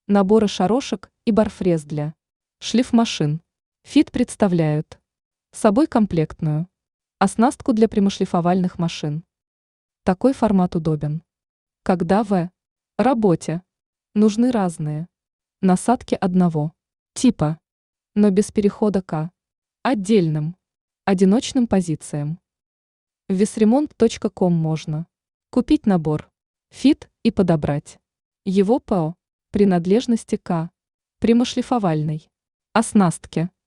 Наборы шарошек и барфрез для шлифмашин. Фит представляют собой комплектную оснастку для прямошлифовальных машин. Такой формат удобен, когда в работе нужны разные насадки одного типа, но без перехода к отдельным, одиночным позициям. В весремонт.ком можно купить набор фит и подобрать его по принадлежности к прямошлифовальной оснастке.